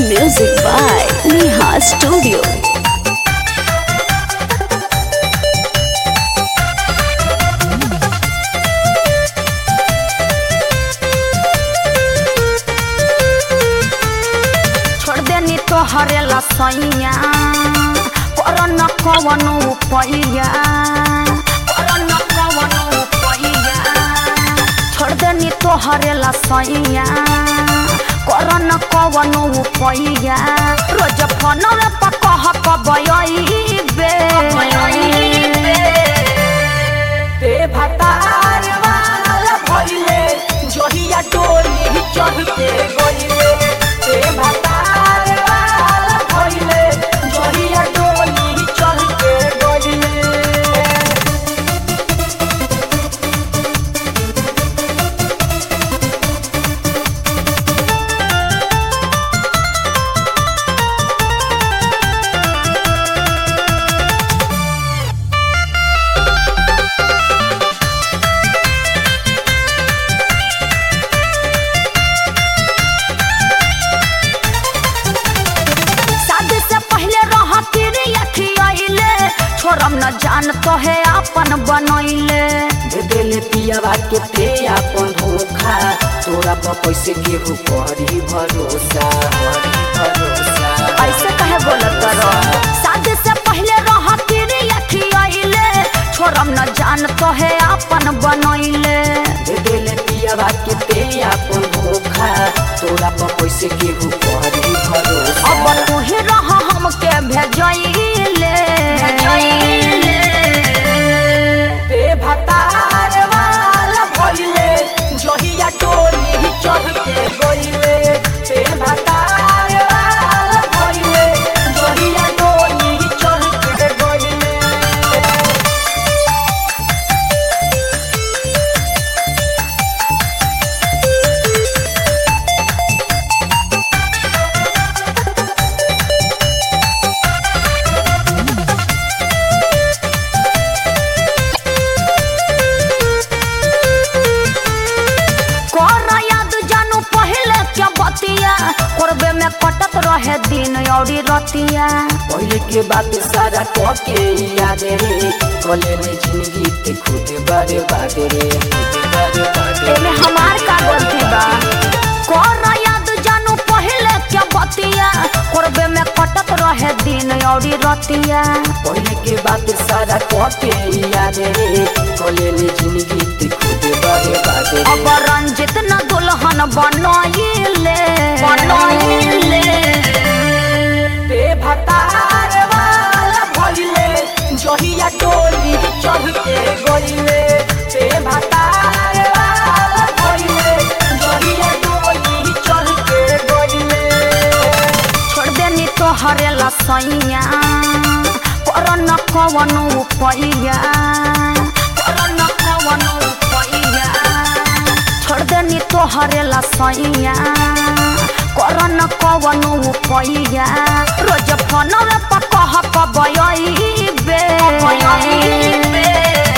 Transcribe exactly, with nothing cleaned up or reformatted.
Music by Neha Studio. छोड़ देनी तो हरेला सैया करन कवन उपैया करन कवन उपैया छोड़ देनी तो हरेला सैया करन कवन उपैया रोज फोनवे पर कह कबयबे ते भतार वाला भइले जोहिया डोली चढ़ के गइले ते भतार वाला भइले जोहिया डोली चढ़ के गइले। छोरम न जान तो है अपन बनैले दे देले पियावा के ते अपन धोखा तोरा पर कैसे केहू करी भरोसा करी भरोसा ऐसे कहे बोलत करो शादी से पहले रह तेरे अखियाइले छोरम न जान तो है अपन बनैले दे देले पियावा के ते अपन धोखा तोरा पर कैसे केहू करी भरोसा अब तू ही रह हमके भेजैले भेजैले ते भतार वाला भइले जोहिया टोली चढ़ के गइले ते भतार वाला भइले जोहिया टोली चढ़ के गइले। कोरबे में कटत रहे दिन और रतिया पहले के बात सारा कह के याद रे कले में जिंदगी ते खुद बारे बादे रे खुद बारे बादे एमे हमार का गलती बा कर याद जानू पहले के बतिया कोरबे में कटत रहे दिन और रतिया पहले के बात सारा कह के याद रे कले में जिंदगी ते खुद बारे बादे अब रंजित न दुल्हन बनैले बनैले ते भतार वाला भइले जोहिया टोली चढ़ के गइले ते भतार वाला भइले जोहिया टोली चढ़ के गइले। छोड़ देनी तो हरेला सैया करन कवन उपैया करन कवन उपैया छोड़ देनी तो हरेला सैया करन कवन उपैया रोज फोनवे पर कह कबयबे